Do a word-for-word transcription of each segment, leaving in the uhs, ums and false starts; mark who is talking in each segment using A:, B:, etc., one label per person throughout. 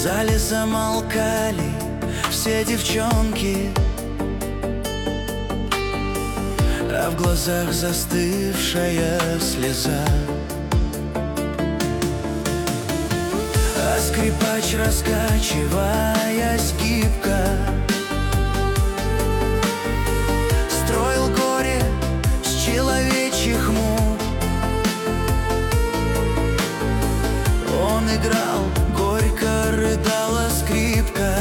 A: зале замолкали все девчонки, а в глазах застывшая слеза. А скрипач, раскачиваясь гибко, строил горе с человечьих мук. Он играл, горько рыдала скрипка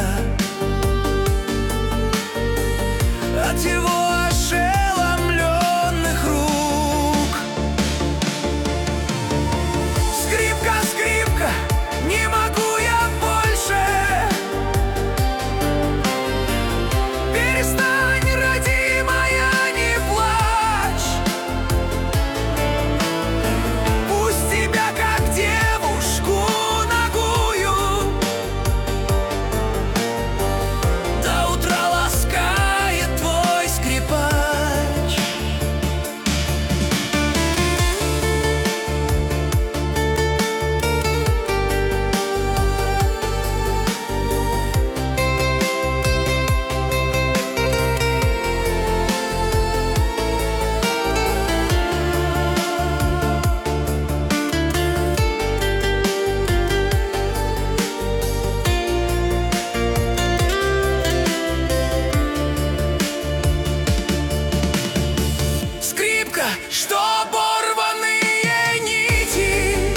A: от его ошеломленных рук. Скрипка, скрипка, не могу я больше. Перестань, родимая, не плачь. Пусть тебя, как девушку нагую, до утра ласкает твой скрипач. Скрипка, что оборванные нити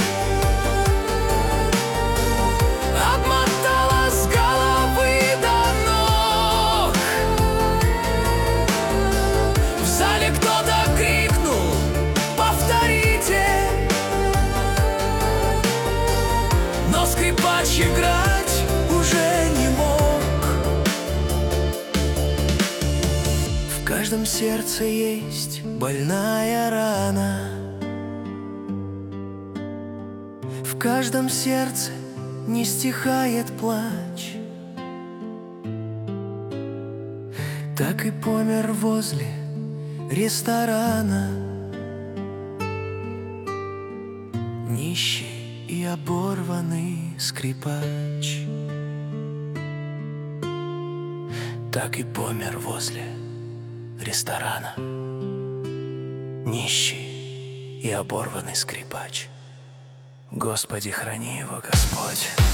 A: обмотала с головы до ног. В зале кто-то крикнул: повторите. Но скрипач играть уже не мог. В каждом сердце есть больная рана, в каждом сердце не стихает плач. Так и помер возле ресторана нищий и оборванный скрипач. Так и помер возле ресторана нищий и оборванный скрипач. Господи, храни его, Господь.